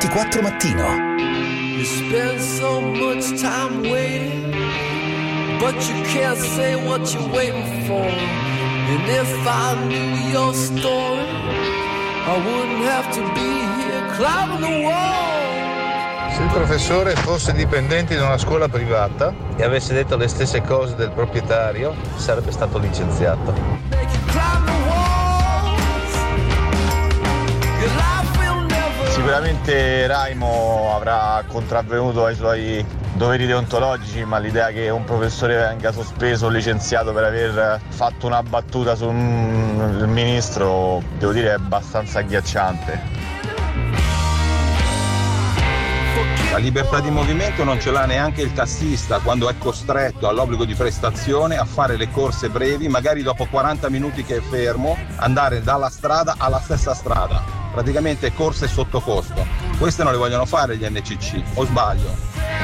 24 Mattino. You spend so much time waiting, but you can't say what you're waiting for. And if I knew your story, I wouldn't have to be here climbing the wall. Se il professore fosse dipendente di una scuola privata e avesse detto le stesse cose del proprietario, sarebbe stato licenziato. Sicuramente Raimo avrà contravvenuto ai suoi doveri deontologici, ma l'idea che un professore venga sospeso o licenziato per aver fatto una battuta sul ministro, devo dire, è abbastanza agghiacciante. La libertà di movimento non ce l'ha neanche il tassista quando è costretto all'obbligo di prestazione a fare le corse brevi, magari dopo 40 minuti che è fermo, andare dalla strada alla stessa strada, praticamente corse sotto costo. Queste non le vogliono fare gli NCC, o sbaglio?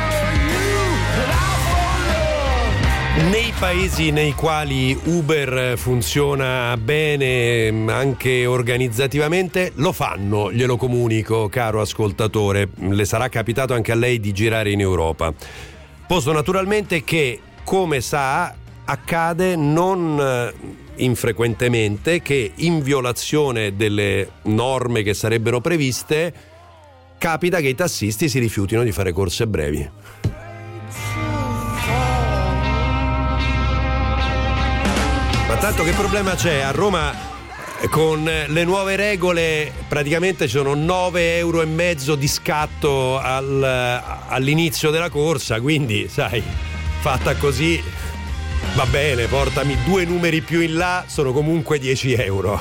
Nei paesi nei quali Uber funziona bene anche organizzativamente lo fanno, glielo comunico, caro ascoltatore. Le sarà capitato anche a lei di girare in Europa. Posto naturalmente che, come sa, accade non infrequentemente che in violazione delle norme che sarebbero previste capita che i tassisti si rifiutino di fare corse brevi. Ma tanto che problema c'è? A Roma con le nuove regole praticamente ci sono 9,5 € di scatto all'inizio della corsa, quindi sai, fatta così va bene, portami 2 numeri più in là, sono comunque 10 €.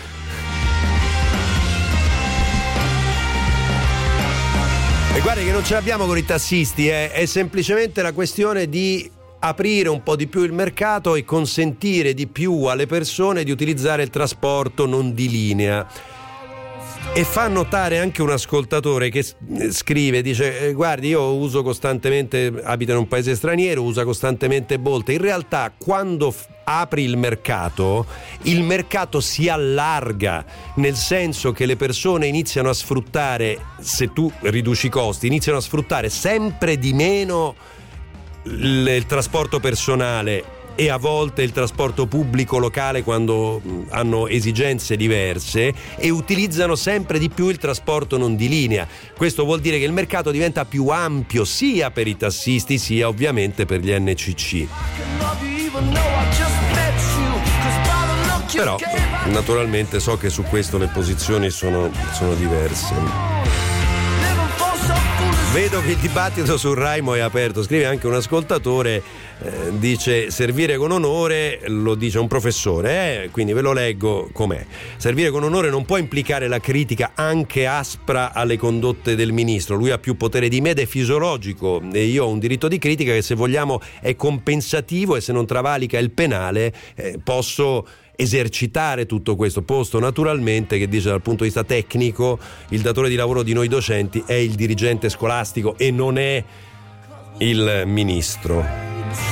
E guarda che non ce l'abbiamo con i tassisti, è semplicemente la questione di aprire un po' di più il mercato e consentire di più alle persone di utilizzare il trasporto non di linea. E fa notare anche un ascoltatore che scrive, dice guardi, io uso costantemente, abito in un paese straniero, usa costantemente Bolt. In realtà quando apri il mercato si allarga, nel senso che le persone iniziano a sfruttare, se tu riduci i costi, iniziano a sfruttare sempre di meno il trasporto personale e a volte il trasporto pubblico locale quando hanno esigenze diverse, e utilizzano sempre di più il trasporto non di linea. Questo vuol dire che il mercato diventa più ampio sia per i tassisti sia ovviamente per gli NCC. Però naturalmente so che su questo le posizioni sono diverse. Vedo che il dibattito su Raimo è aperto. Scrive anche un ascoltatore, dice servire con onore, lo dice un professore, quindi ve lo leggo com'è. Servire con onore non può implicare la critica anche aspra alle condotte del ministro. Lui ha più potere di me ed è fisiologico, e io ho un diritto di critica che, se vogliamo, è compensativo, e se non travalica il penale posso esercitare tutto questo, posto naturalmente che, dice, dal punto di vista tecnico il datore di lavoro di noi docenti è il dirigente scolastico e non è il ministro.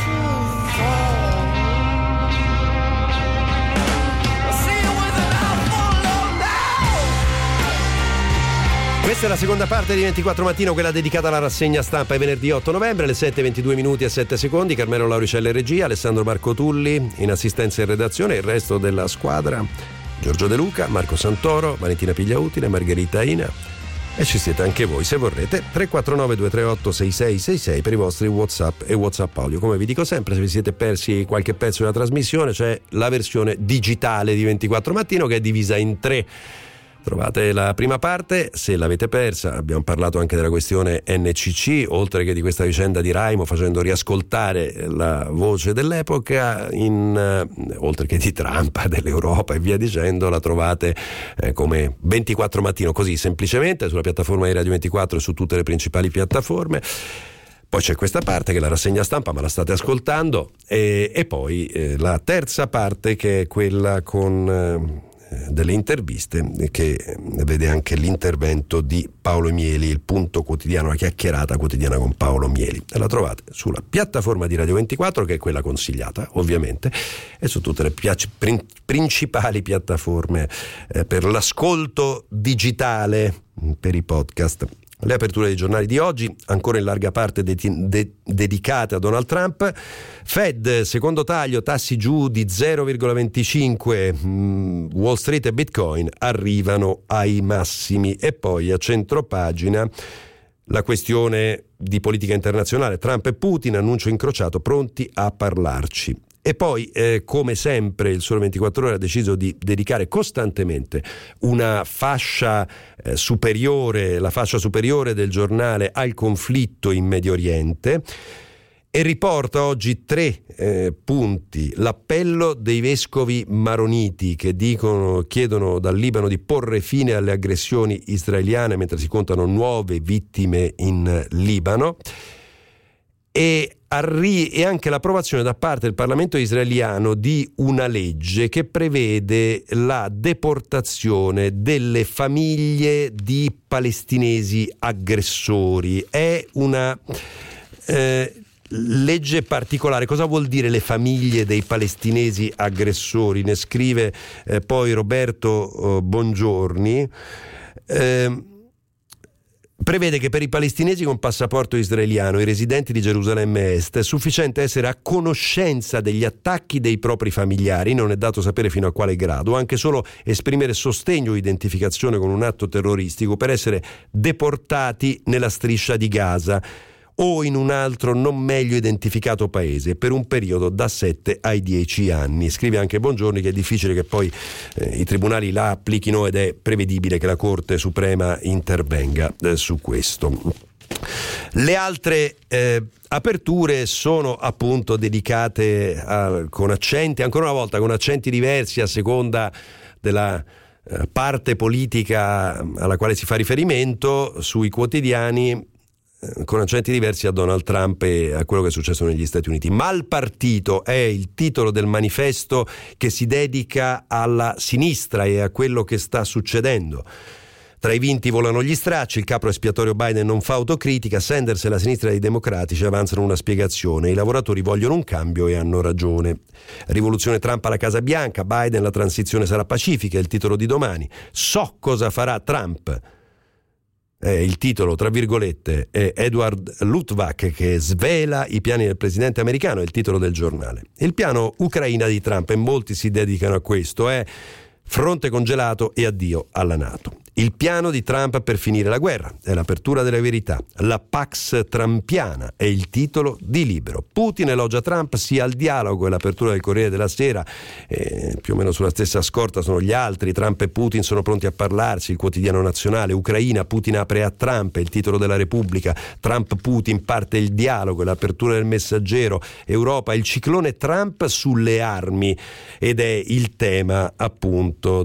Questa è la seconda parte di 24 Mattino, quella dedicata alla rassegna stampa. È venerdì 8 novembre, alle 7:22 minuti e 7 secondi. Carmelo Lauricella in regia, Alessandro Marco Tulli in assistenza e redazione, il resto della squadra: Giorgio De Luca, Marco Santoro, Valentina Pigliautile, Margherita Ina. E ci siete anche voi, se vorrete. 349 238 6666 per i vostri WhatsApp e WhatsApp audio. Come vi dico sempre, se vi siete persi qualche pezzo della trasmissione, c'è la versione digitale di 24 Mattino, che è divisa in 3. Trovate la prima parte, se l'avete persa. Abbiamo parlato anche della questione NCC, oltre che di questa vicenda di Raimo, facendo riascoltare la voce dell'epoca, oltre che di Trump, dell'Europa e via dicendo. La trovate come 24 Mattino, così semplicemente, sulla piattaforma di Radio 24 e su tutte le principali piattaforme. Poi c'è questa parte che è la rassegna stampa, ma la state ascoltando, e poi la terza parte, che è quella con delle interviste, che vede anche l'intervento di Paolo Mieli, il punto quotidiano, la chiacchierata quotidiana con Paolo Mieli. E la trovate sulla piattaforma di Radio 24, che è quella consigliata ovviamente, e su tutte le principali piattaforme per l'ascolto digitale, per i podcast. Le aperture dei giornali di oggi, ancora in larga parte dedicate a Donald Trump. Fed, secondo taglio, tassi giù di 0,25, Wall Street e Bitcoin arrivano ai massimi. E poi a centropagina la questione di politica internazionale, Trump e Putin, annuncio incrociato, pronti a parlarci. E poi, come sempre, il Sole 24 Ore ha deciso di dedicare costantemente una fascia superiore, la fascia superiore del giornale, al conflitto in Medio Oriente, e riporta oggi 3 punti. L'appello dei vescovi maroniti che chiedono dal Libano di porre fine alle aggressioni israeliane mentre si contano nuove vittime in Libano, e anche l'approvazione da parte del Parlamento israeliano di una legge che prevede la deportazione delle famiglie di palestinesi aggressori. È una legge particolare. Cosa vuol dire le famiglie dei palestinesi aggressori? Ne scrive poi Roberto Bongiorni. Prevede che per i palestinesi con passaporto israeliano, i residenti di Gerusalemme Est, è sufficiente essere a conoscenza degli attacchi dei propri familiari, non è dato sapere fino a quale grado, anche solo esprimere sostegno o identificazione con un atto terroristico per essere deportati nella striscia di Gaza o in un altro non meglio identificato paese per un periodo da 7 ai 10 anni. Scrive anche Bongiorni che è difficile che poi i tribunali la applichino ed è prevedibile che la Corte Suprema intervenga su questo. Le altre aperture sono appunto dedicate con accenti, ancora una volta con accenti diversi a seconda della parte politica alla quale si fa riferimento, sui quotidiani, con accenti diversi a Donald Trump e a quello che è successo negli Stati Uniti. Malpartito è il titolo del manifesto che si dedica alla sinistra e a quello che sta succedendo. Tra i vinti volano gli stracci, il capro espiatorio Biden non fa autocritica, Sanders e la sinistra dei democratici avanzano una spiegazione, i lavoratori vogliono un cambio e hanno ragione. Rivoluzione Trump alla Casa Bianca, Biden, la transizione sarà pacifica, è il titolo di domani. So cosa farà Trump. Il titolo, tra virgolette, è Edward Luttwak che svela i piani del presidente americano, è il titolo del giornale. Il piano Ucraina di Trump, e molti si dedicano a questo, è fronte congelato e addio alla NATO. Il piano di Trump per finire la guerra è l'apertura delle verità. La Pax Trumpiana è il titolo di Libero. Putin elogia Trump, sia al dialogo, e l'apertura del Corriere della Sera, più o meno sulla stessa scorta sono gli altri. Trump e Putin sono pronti a parlarsi. Il Quotidiano Nazionale, Ucraina, Putin apre a Trump, è il titolo della Repubblica. Trump-Putin, parte il dialogo, l'apertura del Messaggero. Europa, il ciclone Trump sulle armi, ed è il tema appunto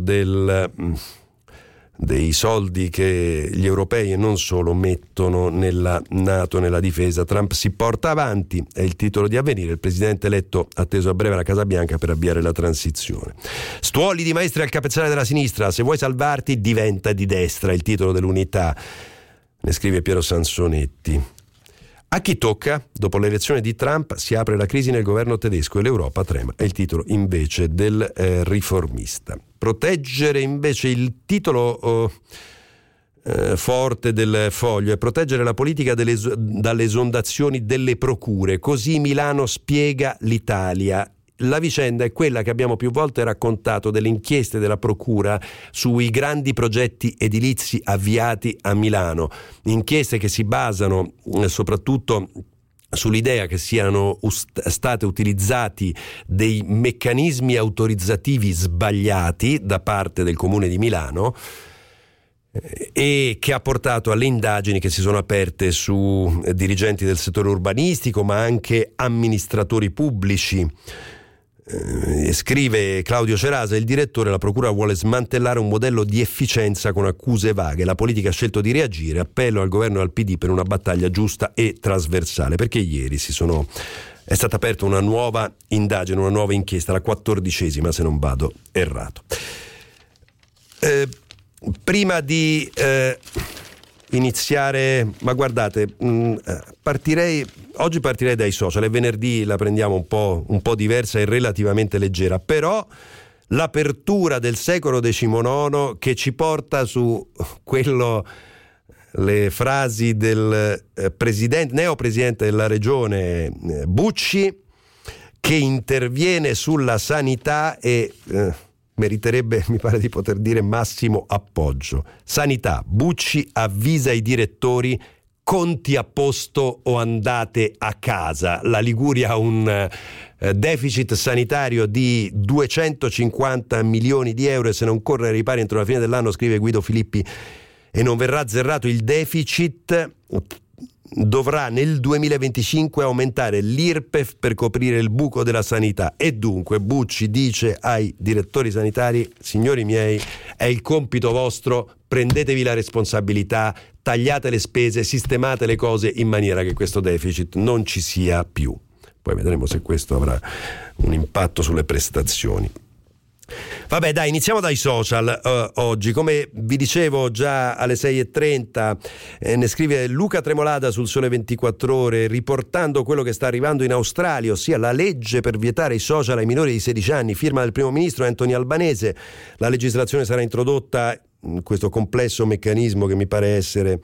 dei soldi che gli europei e non solo mettono nella NATO, nella difesa. Trump si porta avanti, è il titolo di Avvenire, il presidente eletto atteso a breve alla Casa Bianca per avviare la transizione. Stuoli di maestri al capezzale della sinistra, se vuoi salvarti diventa di destra, il titolo dell'Unità, ne scrive Piero Sansonetti. A chi tocca? Dopo l'elezione di Trump si apre la crisi nel governo tedesco e l'Europa trema, è il titolo invece del Riformista. Proteggere invece, il titolo forte del Foglio è proteggere la politica dalle esondazioni delle procure, così Milano spiega l'Italia. La vicenda è quella che abbiamo più volte raccontato delle inchieste della Procura sui grandi progetti edilizi avviati a Milano, inchieste che si basano soprattutto sull'idea che siano state utilizzati dei meccanismi autorizzativi sbagliati da parte del Comune di Milano, e che ha portato alle indagini che si sono aperte su dirigenti del settore urbanistico ma anche amministratori pubblici. Scrive Claudio Cerasa, il direttore: la procura vuole smantellare un modello di efficienza con accuse vaghe, la politica ha scelto di reagire, appello al governo e al PD per una battaglia giusta e trasversale, perché ieri è stata aperta una nuova indagine, una nuova inchiesta, la 14ª se non vado errato. Prima di iniziare, ma guardate, oggi partirei dai social, e venerdì la prendiamo un po' diversa e relativamente leggera, però l'apertura del secolo XIX che ci porta su quello le frasi del neopresidente della regione Bucci, che interviene sulla sanità e meriterebbe, mi pare di poter dire, massimo appoggio. Sanità: Bucci avvisa i direttori: conti a posto o andate a casa. La Liguria ha un deficit sanitario di 250 milioni di euro e se non corre ai ripari entro la fine dell'anno, scrive Guido Filippi, e non verrà azzerato il deficit, dovrà nel 2025 aumentare l'IRPEF per coprire il buco della sanità. E dunque Bucci dice ai direttori sanitari: signori miei, è il compito vostro, prendetevi la responsabilità, tagliate le spese, sistemate le cose in maniera che questo deficit non ci sia più. Poi vedremo se questo avrà un impatto sulle prestazioni. Vabbè, dai, iniziamo dai social oggi. Come vi dicevo già alle 6:30, ne scrive Luca Tremolada sul Sole 24 Ore, riportando quello che sta arrivando in Australia, ossia la legge per vietare i social ai minori di 16 anni, firma del primo ministro Anthony Albanese. La legislazione sarà introdotta in questo complesso meccanismo che mi pare essere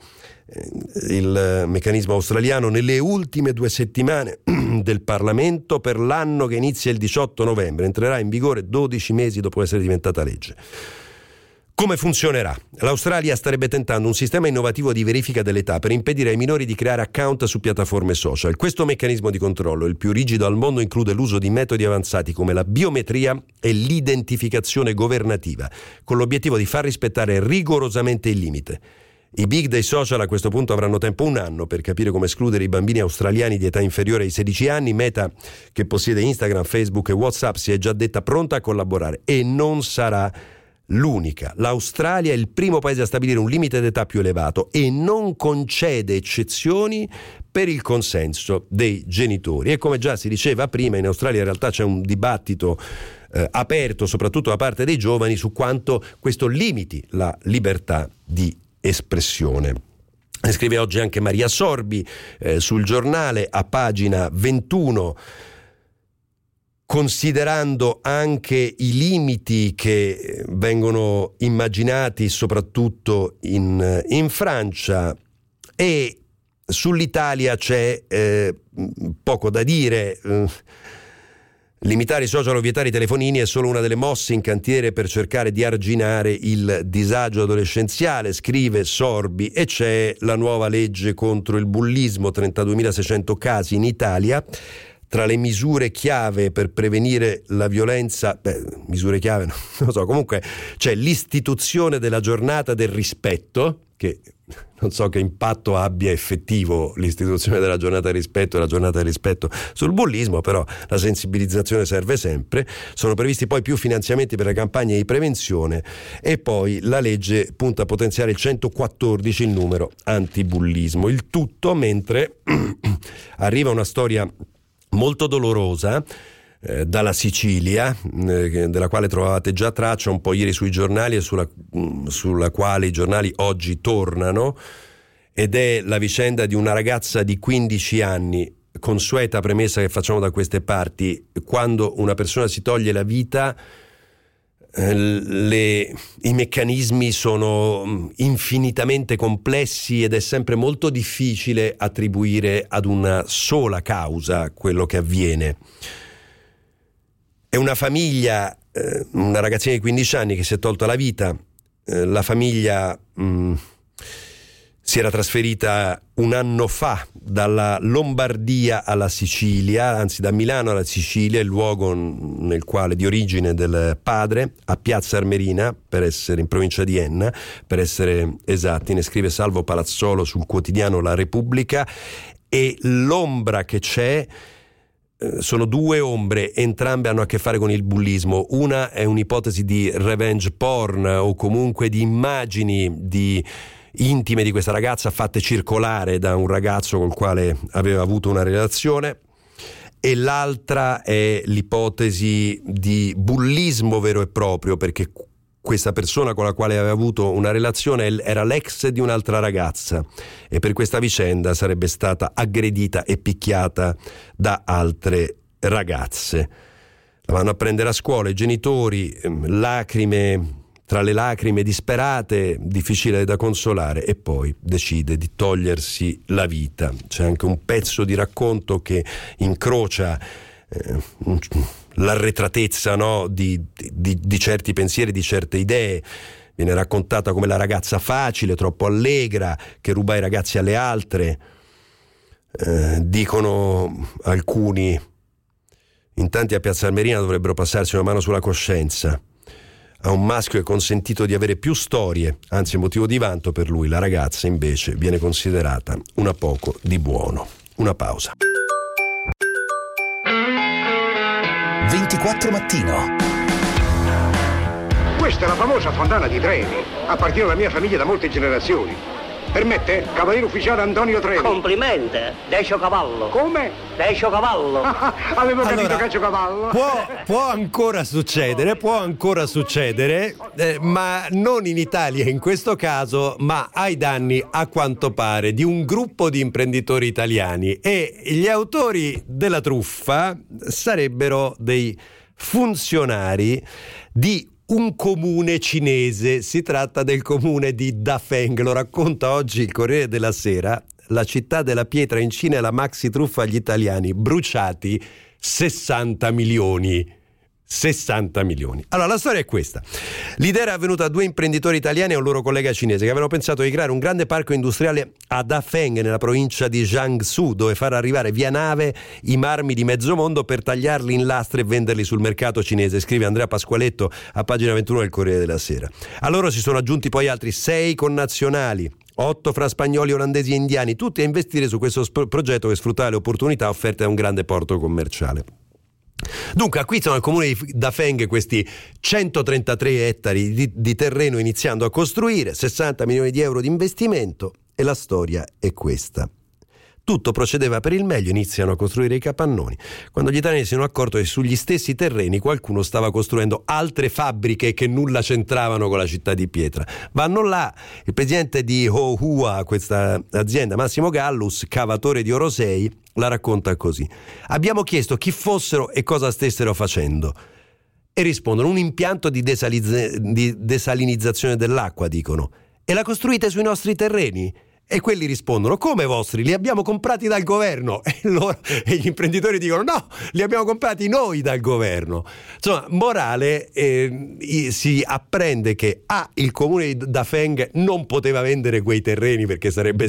il meccanismo australiano nelle ultime 2 settimane del Parlamento per l'anno che inizia il 18 novembre. Entrerà in vigore 12 mesi dopo essere diventata legge. Come funzionerà? L'Australia starebbe tentando un sistema innovativo di verifica dell'età per impedire ai minori di creare account su piattaforme social. Questo meccanismo di controllo, il più rigido al mondo, include l'uso di metodi avanzati come la biometria e l'identificazione governativa, con l'obiettivo di far rispettare rigorosamente il limite. I big dei social a questo punto avranno tempo 1 anno per capire come escludere i bambini australiani di età inferiore ai 16 anni. Meta, che possiede Instagram, Facebook e WhatsApp, si è già detta pronta a collaborare e non sarà l'unica. L'Australia è il primo paese a stabilire un limite d'età più elevato e non concede eccezioni per il consenso dei genitori. E come già si diceva prima, in Australia in realtà c'è un dibattito aperto, soprattutto da parte dei giovani, su quanto questo limiti la libertà di espressione. Ne scrive oggi anche Maria Sorbi sul Giornale, a pagina 21, considerando anche i limiti che vengono immaginati soprattutto in Francia. E sull'Italia c'è poco da dire. Limitare i social o vietare i telefonini è solo una delle mosse in cantiere per cercare di arginare il disagio adolescenziale, scrive Sorbi, e c'è la nuova legge contro il bullismo, 32.600 casi in Italia. Tra le misure chiave per prevenire la violenza, misure chiave, non lo so, comunque c'è l'istituzione della giornata del rispetto, che non so che impatto abbia effettivo l'istituzione della giornata del rispetto e la giornata del rispetto sul bullismo, però la sensibilizzazione serve sempre. Sono previsti poi più finanziamenti per le campagne di prevenzione e poi la legge punta a potenziare il 114, il numero antibullismo. Il tutto mentre arriva una storia molto dolorosa dalla Sicilia, della quale trovavate già traccia un po' ieri sui giornali e sulla quale i giornali oggi tornano, ed è la vicenda di una ragazza di 15 anni, consueta premessa che facciamo da queste parti: quando una persona si toglie la vita, i meccanismi sono infinitamente complessi ed è sempre molto difficile attribuire ad una sola causa quello che avviene. È una famiglia, una ragazzina di 15 anni che si è tolta la vita. La famiglia si era trasferita un anno fa dalla Lombardia alla Sicilia, anzi da Milano alla Sicilia, il luogo nel quale di origine del padre, a Piazza Armerina, per essere in provincia di Enna, per essere esatti. Ne scrive Salvo Palazzolo sul quotidiano La Repubblica. E l'ombra che c'è, sono 2 ombre, entrambe hanno a che fare con il bullismo. Una è un'ipotesi di revenge porn o comunque di immagini intime di questa ragazza fatte circolare da un ragazzo col quale aveva avuto una relazione, e l'altra è l'ipotesi di bullismo vero e proprio, perché questa persona con la quale aveva avuto una relazione era l'ex di un'altra ragazza e per questa vicenda sarebbe stata aggredita e picchiata da altre ragazze. La vanno a prendere a scuola i genitori, lacrime tra le lacrime disperate, difficile da consolare, e poi decide di togliersi la vita. C'è anche un pezzo di racconto che incrocia l'arretratezza, no, di certi pensieri, di certe idee. Viene raccontata come la ragazza facile, troppo allegra, che ruba i ragazzi alle altre. Dicono alcuni: in tanti a Piazza Armerina dovrebbero passarsi una mano sulla coscienza. A un maschio è consentito di avere più storie, anzi è motivo di vanto per lui. La ragazza invece viene considerata una poco di buono. Una pausa. 24 Mattino. Questa è la famosa fontana di Trevi. Appartiene alla mia famiglia da molte generazioni. Permette? Cavaliere ufficiale Antonio Trevi. Complimenti, Decio Cavallo. Come? Decio Cavallo. Avevo capito Caccio Cavallo. Può ancora succedere, ma non in Italia in questo caso, ma ai danni, a quanto pare, di un gruppo di imprenditori italiani. E gli autori della truffa sarebbero dei funzionari di un comune cinese. Si tratta del comune di Dafeng. Lo racconta oggi il Corriere della Sera. La città della pietra in Cina e la maxi truffa agli italiani, bruciati 60 milioni. 60 milioni. Allora, la storia è questa. L'idea era venuta a due imprenditori italiani e a un loro collega cinese che avevano pensato di creare un grande parco industriale a Dafeng, nella provincia di Jiangsu, dove far arrivare via nave i marmi di mezzo mondo per tagliarli in lastre e venderli sul mercato cinese, scrive Andrea Pasqualetto a pagina 21 del Corriere della Sera. A loro si sono aggiunti poi altri 6 connazionali, 8 fra spagnoli, olandesi e indiani, tutti a investire su questo progetto che sfruttava le opportunità offerte da un grande porto commerciale. Dunque acquistano al comune di Dafeng questi 133 ettari di terreno, iniziando a costruire, 60 milioni di euro di investimento, e la storia è questa. Tutto procedeva per il meglio, iniziano a costruire i capannoni, quando gli italiani si sono accorti che sugli stessi terreni qualcuno stava costruendo altre fabbriche che nulla c'entravano con la città di pietra. Vanno là, il presidente di Hohua, questa azienda, Massimo Gallus, cavatore di Orosei, la racconta così: abbiamo chiesto chi fossero e cosa stessero facendo, e rispondono: un impianto di desalinizzazione dell'acqua, dicono. E la costruite sui nostri terreni? E quelli rispondono: come vostri? Li abbiamo comprati dal governo. E gli imprenditori dicono: no, li abbiamo comprati noi dal governo. Insomma, morale, si apprende che il comune di Dafeng non poteva vendere quei terreni perché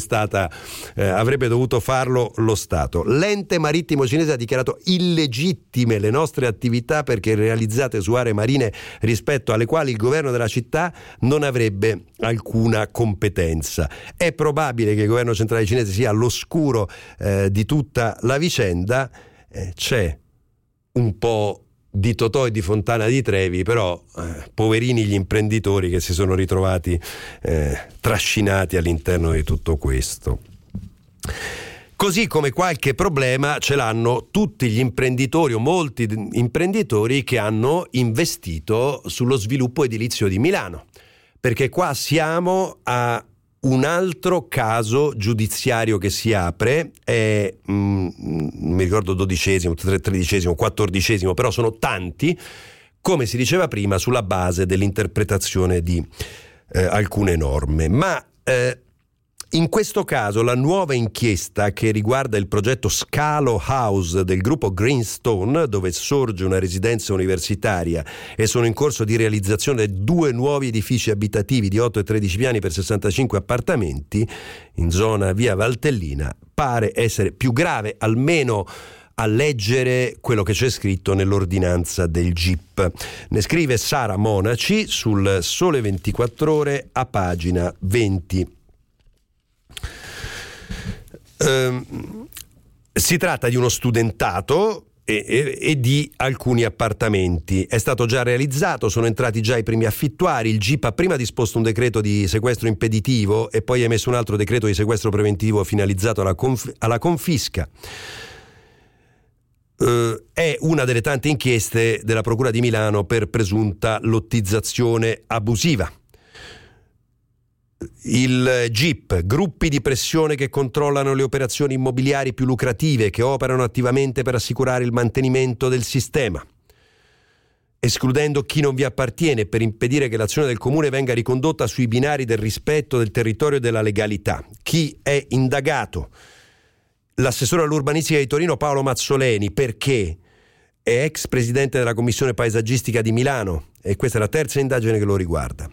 avrebbe dovuto farlo lo Stato. L'ente marittimo cinese ha dichiarato illegittime le nostre attività perché realizzate su aree marine rispetto alle quali il governo della città non avrebbe alcuna competenza. È probabile che il governo centrale cinese sia all'oscuro di tutta la vicenda. C'è un po' di Totò e di Fontana di Trevi, però poverini gli imprenditori che si sono ritrovati trascinati all'interno di tutto questo. Così come qualche problema ce l'hanno tutti gli imprenditori, o molti imprenditori che hanno investito sullo sviluppo edilizio di Milano, perché qua siamo a un altro caso giudiziario che si apre, è mi ricordo 12°, 13°, 14°, però sono tanti, come si diceva prima, sulla base dell'interpretazione di alcune norme. Ma in questo caso la nuova inchiesta che riguarda il progetto Scalo House del gruppo Greenstone, dove sorge una residenza universitaria e sono in corso di realizzazione 2 nuovi edifici abitativi di 8 e 13 piani per 65 appartamenti in zona via Valtellina, pare essere più grave, almeno a leggere quello che c'è scritto nell'ordinanza del GIP. Ne scrive Sara Monaci sul Sole 24 Ore a pagina 20. Si tratta di uno studentato e di alcuni appartamenti. È stato già realizzato, sono entrati già i primi affittuari. Il GIP ha prima disposto un decreto di sequestro impeditivo e poi ha emesso un altro decreto di sequestro preventivo finalizzato alla confisca. È una delle tante inchieste della Procura di Milano per presunta lottizzazione abusiva. Il GIP, gruppi di pressione che controllano le operazioni immobiliari più lucrative, che operano attivamente per assicurare il mantenimento del sistema. escludendo chi non vi appartiene, per impedire che l'azione del comune venga ricondotta sui binari del rispetto del territorio e della legalità. Chi è indagato? L'assessore all'urbanistica di Torino Paolo Mazzoleni, perché è ex presidente della commissione paesaggistica di Milano, e questa è la terza indagine che lo riguarda.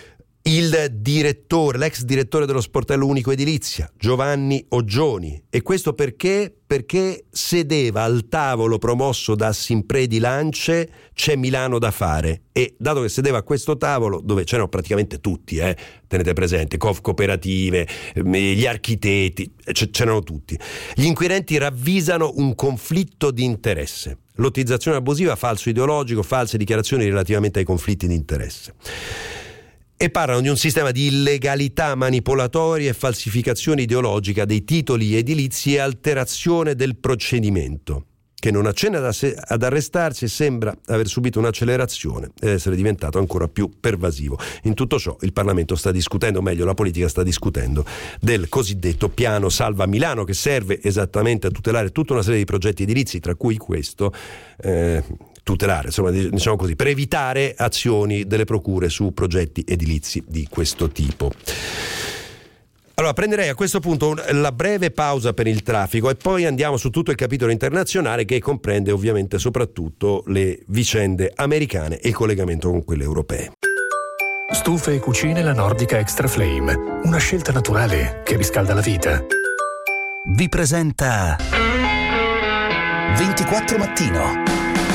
L'ex direttore dello sportello unico edilizia, Giovanni Oggioni, e questo perché sedeva al tavolo promosso da Simpredi Lance C'è Milano da fare, e dato che sedeva a questo tavolo dove c'erano praticamente tutti, tenete presente, cooperative, gli architetti, c'erano tutti, gli inquirenti ravvisano un conflitto di interesse, lottizzazione abusiva, falso ideologico, false dichiarazioni relativamente ai conflitti di interesse. E parlano di un sistema di illegalità manipolatoria e falsificazione ideologica dei titoli edilizi e alterazione del procedimento, che non accenna ad arrestarsi e sembra aver subito un'accelerazione ed essere diventato ancora più pervasivo. In tutto ciò il Parlamento sta discutendo, o meglio la politica sta discutendo, del cosiddetto piano Salva Milano, che serve esattamente a tutelare tutta una serie di progetti edilizi, tra cui questo, tutelare, insomma, diciamo così, per evitare azioni delle procure su progetti edilizi di questo tipo. Allora, prenderei a questo punto la breve pausa per il traffico e poi andiamo su tutto il capitolo internazionale, che comprende ovviamente soprattutto le vicende americane e il collegamento con quelle europee. Stufe e cucine La Nordica Extra Flame, una scelta naturale che riscalda la vita. Vi presenta 24 Mattino.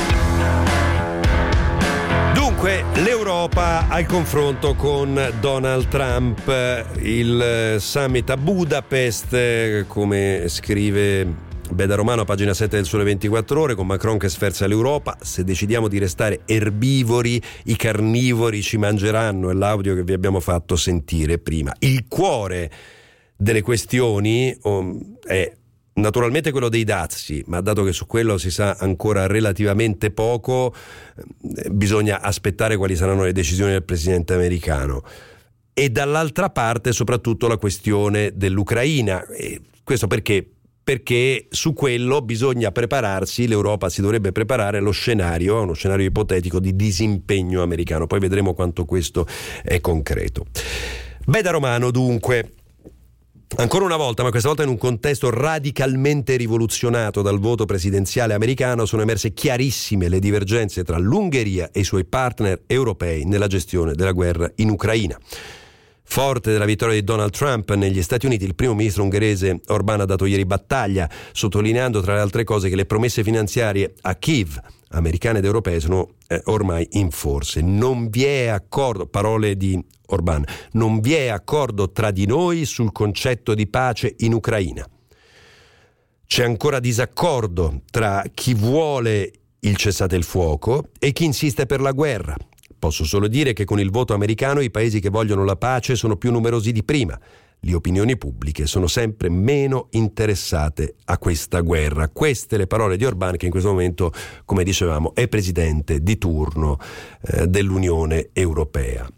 Dunque, l'Europa al confronto con Donald Trump, il summit a Budapest, come scrive Beda Romano a pagina 7 del Sole 24 Ore, con Macron che sferza l'Europa: se decidiamo di restare erbivori, i carnivori ci mangeranno, è l'audio che vi abbiamo fatto sentire prima. Il cuore delle questioni è naturalmente quello dei dazi, ma dato che su quello si sa ancora relativamente poco, bisogna aspettare quali saranno le decisioni del presidente americano. E dall'altra parte soprattutto la questione dell'Ucraina. E questo perché su quello bisogna prepararsi, l'Europa si dovrebbe preparare uno scenario ipotetico di disimpegno americano. Poi vedremo quanto questo è concreto. Beda Romano, dunque. Ancora una volta, ma questa volta in un contesto radicalmente rivoluzionato dal voto presidenziale americano, sono emerse chiarissime le divergenze tra l'Ungheria e i suoi partner europei nella gestione della guerra in Ucraina. Forte della vittoria di Donald Trump negli Stati Uniti, il primo ministro ungherese Orbán ha dato ieri battaglia, sottolineando tra le altre cose che le promesse finanziarie a Kiev, americane ed europee, sono ormai in forse. Non vi è accordo, parole di Orbán, non vi è accordo tra di noi sul concetto di pace in Ucraina. C'è ancora disaccordo tra chi vuole il cessate il fuoco e chi insiste per la guerra. Posso solo dire che con il voto americano i paesi che vogliono la pace sono più numerosi di prima. Le opinioni pubbliche sono sempre meno interessate a questa guerra. Queste le parole di Orbán, che in questo momento, come dicevamo, è presidente di turno dell'Unione Europea.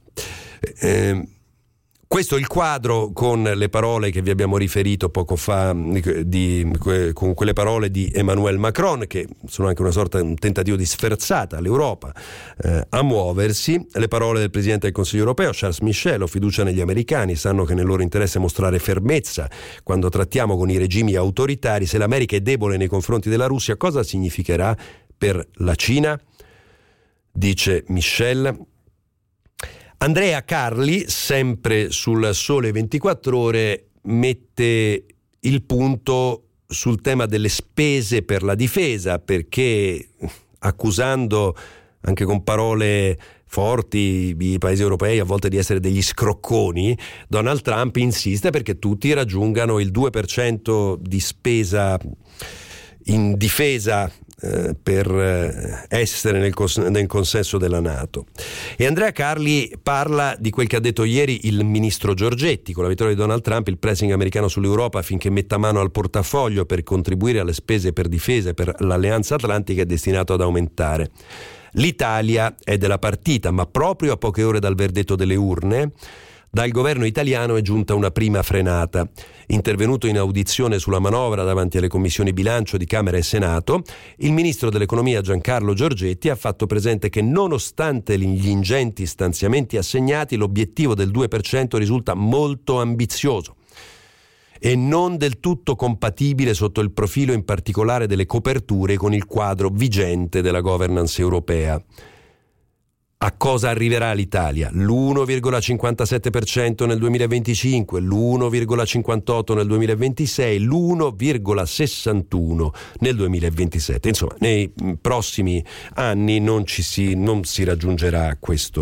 Questo è il quadro, con le parole che vi abbiamo riferito poco fa, con quelle parole di Emmanuel Macron, che sono anche una sorta di un tentativo di sferzata all'Europa a muoversi. Le parole del Presidente del Consiglio europeo, Charles Michel: ho fiducia negli americani, sanno che nel loro interesse mostrare fermezza quando trattiamo con i regimi autoritari. Se l'America è debole nei confronti della Russia, cosa significherà per la Cina? Dice Michel. Andrea Carli, sempre sul Sole 24 Ore, mette il punto sul tema delle spese per la difesa, perché, accusando anche con parole forti i paesi europei a volte di essere degli scrocconi, Donald Trump insiste perché tutti raggiungano il 2% di spesa in difesa per essere nel consenso della NATO. E Andrea Carli parla di quel che ha detto ieri il ministro Giorgetti: con la vittoria di Donald Trump il pressing americano sull'Europa affinché metta mano al portafoglio per contribuire alle spese per difesa e per l'Alleanza Atlantica è destinato ad aumentare. L'Italia è della partita, ma proprio a poche ore dal verdetto delle urne Dal governo italiano è giunta una prima frenata. Intervenuto in audizione sulla manovra davanti alle commissioni bilancio di Camera e Senato, il ministro dell'economia Giancarlo Giorgetti ha fatto presente che nonostante gli ingenti stanziamenti assegnati, l'obiettivo del 2% risulta molto ambizioso e non del tutto compatibile sotto il profilo in particolare delle coperture con il quadro vigente della governance europea. A cosa arriverà l'Italia? L'1,57% nel 2025, l'1,58% nel 2026, l'1,61% nel 2027. Insomma, nei prossimi anni non si raggiungerà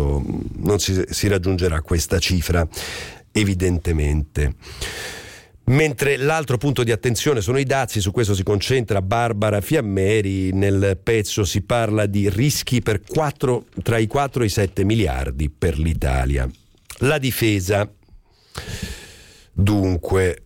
questa cifra, evidentemente. Mentre l'altro punto di attenzione sono i dazi, su questo si concentra Barbara Fiammeri. Nel pezzo si parla di rischi per tra i 4 e i 7 miliardi per l'Italia. La difesa. Dunque,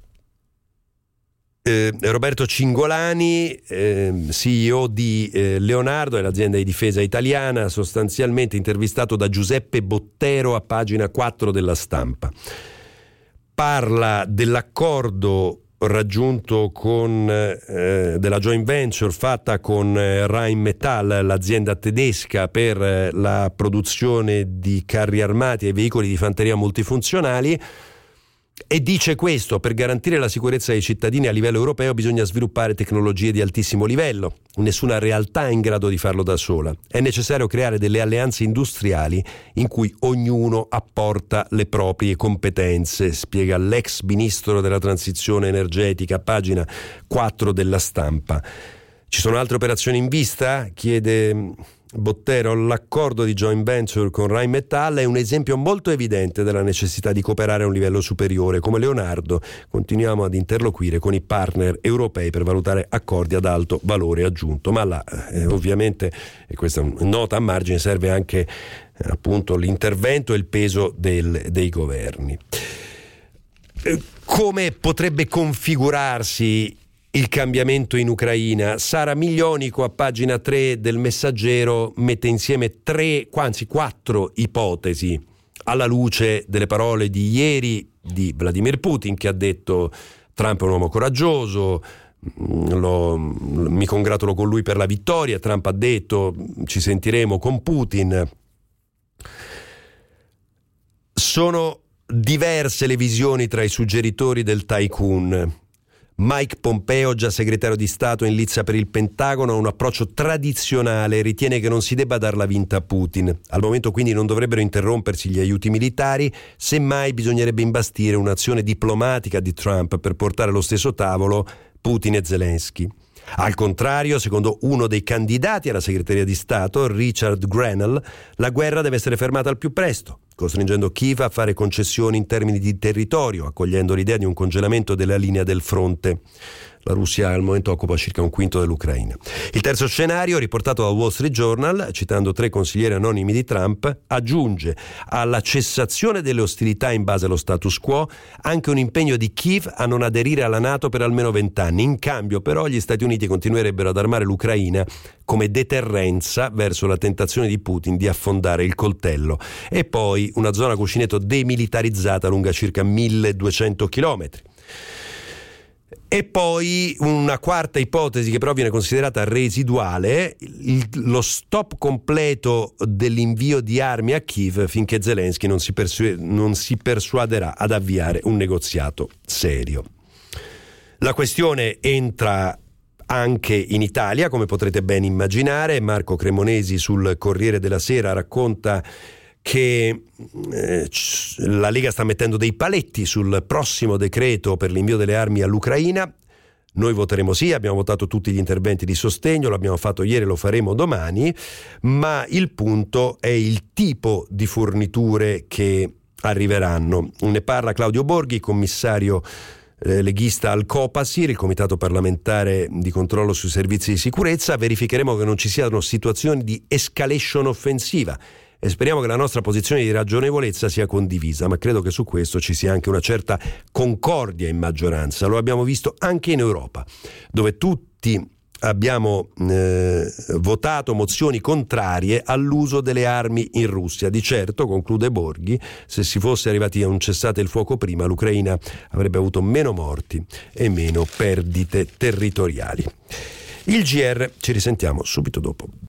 Roberto Cingolani, CEO di Leonardo, è l'azienda di difesa italiana, sostanzialmente intervistato da Giuseppe Bottero a pagina 4 della Stampa. Parla dell'accordo raggiunto della joint venture fatta con Rheinmetall, l'azienda tedesca per la produzione di carri armati e veicoli di fanteria multifunzionali, e dice questo: per garantire la sicurezza dei cittadini a livello europeo bisogna sviluppare tecnologie di altissimo livello. Nessuna realtà è in grado di farlo da sola. È necessario creare delle alleanze industriali in cui ognuno apporta le proprie competenze, spiega l'ex ministro della transizione energetica, pagina 4 della Stampa. Ci sono altre operazioni in vista? Chiede Bottero. L'accordo di joint venture con Rheinmetall è un esempio molto evidente della necessità di cooperare a un livello superiore. Come Leonardo continuiamo ad interloquire con i partner europei per valutare accordi ad alto valore aggiunto. Ma ovviamente, e questa è una nota a margine, serve anche appunto l'intervento e il peso dei governi. Come potrebbe configurarsi il cambiamento in Ucraina? Sara Miglionico a pagina 3 del Messaggero mette insieme 4 ipotesi alla luce delle parole di ieri di Vladimir Putin, che ha detto: Trump è un uomo coraggioso, mi congratulo con lui per la vittoria. Trump ha detto: ci sentiremo con Putin. Sono diverse le visioni tra i suggeritori del tycoon. Mike Pompeo, già segretario di Stato in lizza per il Pentagono, ha un approccio tradizionale e ritiene che non si debba darla vinta a Putin. Al momento quindi non dovrebbero interrompersi gli aiuti militari, semmai bisognerebbe imbastire un'azione diplomatica di Trump per portare allo stesso tavolo Putin e Zelensky. Al contrario, secondo uno dei candidati alla segreteria di Stato, Richard Grenell, la guerra deve essere fermata al più presto, costringendo Kiev a fare concessioni in termini di territorio, accogliendo l'idea di un congelamento della linea del fronte. La Russia al momento occupa circa un quinto dell'Ucraina. Il terzo scenario, riportato dal Wall Street Journal, citando 3 consiglieri anonimi di Trump, aggiunge alla cessazione delle ostilità in base allo status quo anche un impegno di Kiev a non aderire alla NATO per almeno 20 anni. In cambio, però, gli Stati Uniti continuerebbero ad armare l'Ucraina come deterrenza verso la tentazione di Putin di affondare il coltello. E poi una zona cuscinetto demilitarizzata lunga circa 1200 chilometri. E poi una quarta ipotesi, che però viene considerata residuale: lo stop completo dell'invio di armi a Kiev finché Zelensky non si persuaderà ad avviare un negoziato serio. La questione entra anche in Italia, come potrete ben immaginare. Marco Cremonesi sul Corriere della Sera racconta che la Lega sta mettendo dei paletti sul prossimo decreto per l'invio delle armi all'Ucraina. Noi voteremo sì, abbiamo votato tutti gli interventi di sostegno, l'abbiamo fatto ieri, lo faremo domani, ma il punto è il tipo di forniture che arriveranno. Ne parla Claudio Borghi, commissario leghista al Copasir, il comitato parlamentare di controllo sui servizi di sicurezza. Verificheremo che non ci siano situazioni di escalation offensiva e speriamo che la nostra posizione di ragionevolezza sia condivisa, ma credo che su questo ci sia anche una certa concordia in maggioranza. Lo abbiamo visto anche in Europa, dove tutti abbiamo votato mozioni contrarie all'uso delle armi in Russia. Di certo, conclude Borghi, se si fosse arrivati a un cessate il fuoco prima, l'Ucraina avrebbe avuto meno morti e meno perdite territoriali. Il GR, ci risentiamo subito dopo.